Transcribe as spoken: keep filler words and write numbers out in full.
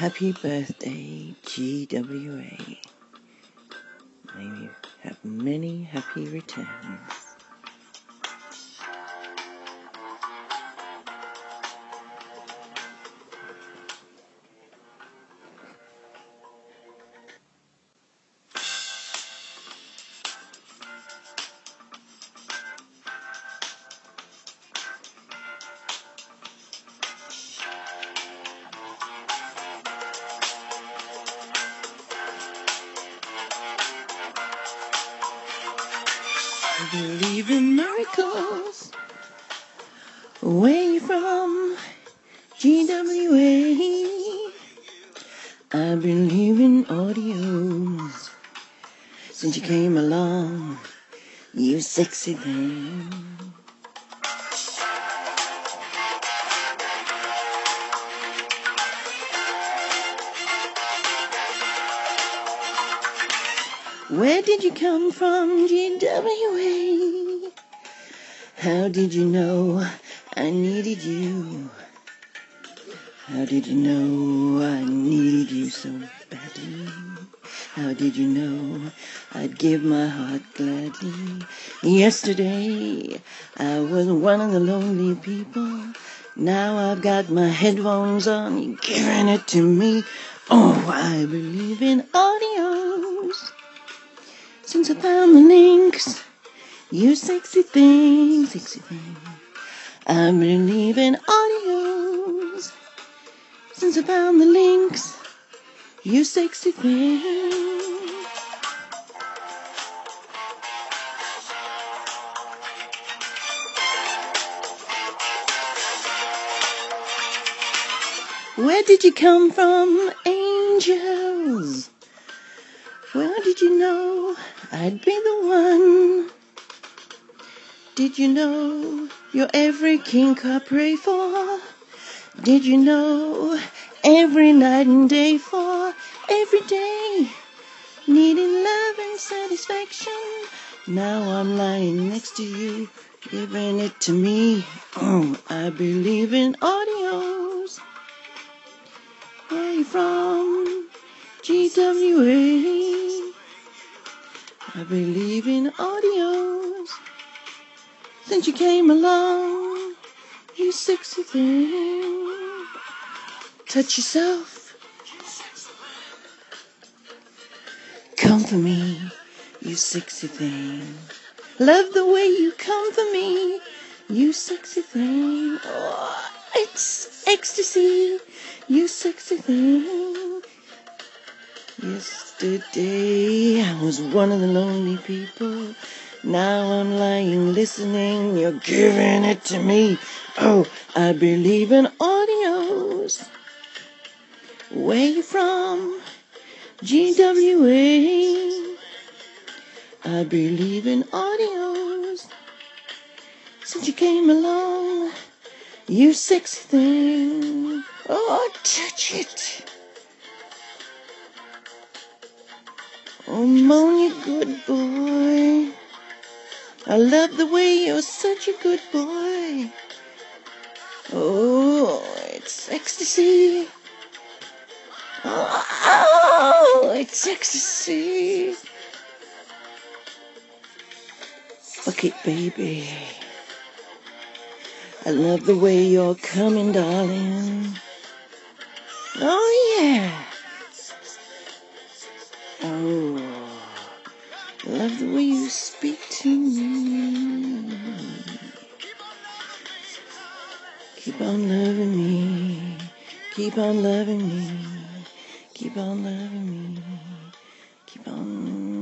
Happy birthday, G W A. May you have many happy returns. I believe in miracles. Where you from? G W A. I believe in audios. Since you came along, you sexy thing. Where did you come from, G W A? How did you know I needed you? How did you know I needed you so badly? How did you know I'd give my heart gladly? Yesterday I was one of the lonely people. Now I've got my headphones on, you're giving it to me. Oh, I believe in audios. Since I found the links, you sexy thing, sexy thing. I believe in audios. Since I found the links, you sexy thing. Where did you come from, angels? Well, did you know I'd be the one? Did you know you're every kink I pray for? Did you know every night and day for every day, needing love and satisfaction? Now I'm lying next to you, giving it to me. Oh, I believe in audios. Where you from? G W A. I believe in audios. Since you came along, you sexy thing. Touch yourself. Come for me, you sexy thing. Love the way you come for me, you sexy thing. Oh, it's ecstasy, you sexy thing. Yesterday I was one of the lonely people. Now I'm lying listening, you're giving it to me. Oh, I believe in audios. Where you from? G W A. I believe in audios. Since you came along, you sexy thing. Oh, touch it. Oh, Moan, you good boy. I love the way you're such a good boy. Oh, it's ecstasy. Oh, it's ecstasy. Bucket baby. I love the way you're coming, darling. Oh, yeah. Oh, love the way you speak to me. Keep on loving me. Keep on loving me. Keep on loving me. Keep on